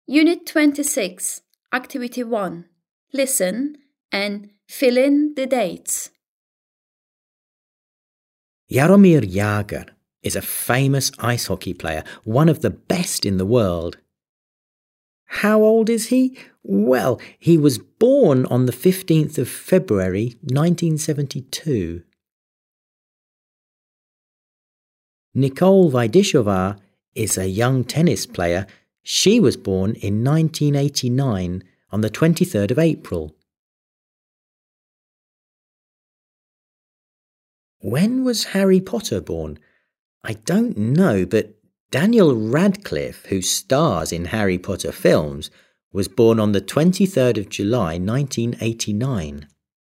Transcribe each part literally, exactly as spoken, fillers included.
Unit twenty-six, Activity one. Listen and fill in the dates. Jaromir Jagr is a famous ice hockey player, one of the best in the world. How old is he? Well, he was born on the fifteenth of February nineteen seventy-two. Nicole Vaidishova is a young tennis player. She was born in nineteen eighty-nine on the twenty-third of April. When was Harry Potter born? I don't know, but Daniel Radcliffe, who stars in Harry Potter films, was born on the twenty-third of July nineteen eighty-nine.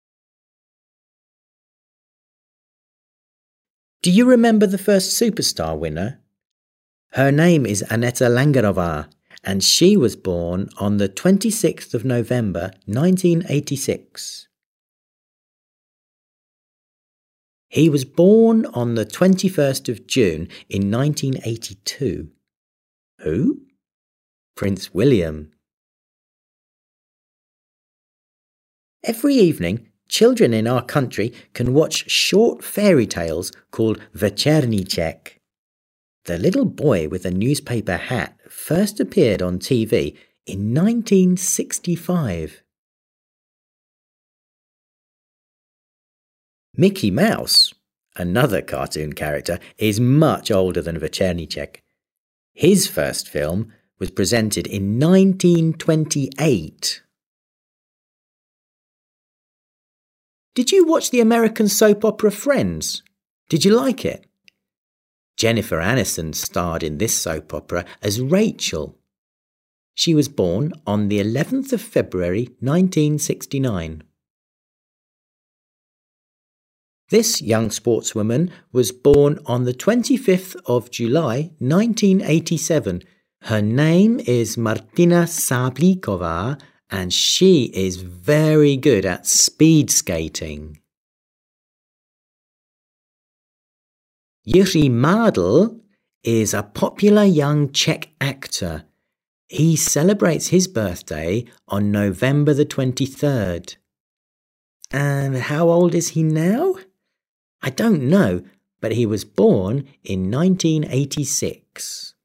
Do you remember the first Superstar winner? Her name is Aneta Langerova, and she was born on the twenty-sixth of November nineteen eighty-six. He was born on the twenty-first of June in nineteen eighty-two. Who? Prince William. Every evening, children in our country can watch short fairy tales called Večerníček. The little boy with a newspaper hat first appeared on T V in nineteen sixty-five. Mickey Mouse, another cartoon character, is much older than Večerníček. His first film was presented in nineteen twenty-eight. Did you watch the American soap opera Friends? Did you like it? Jennifer Aniston starred in this soap opera as Rachel. She was born on the eleventh of February nineteen sixty-nine. This young sportswoman was born on the twenty-fifth of July nineteen eighty-seven. Her name is Martina Sablikova, and she is very good at speed skating. Jiří Mádl is a popular young Czech actor. He celebrates his birthday on November the twenty-third. And how old is he now? I don't know, but he was born in nineteen eighty-six.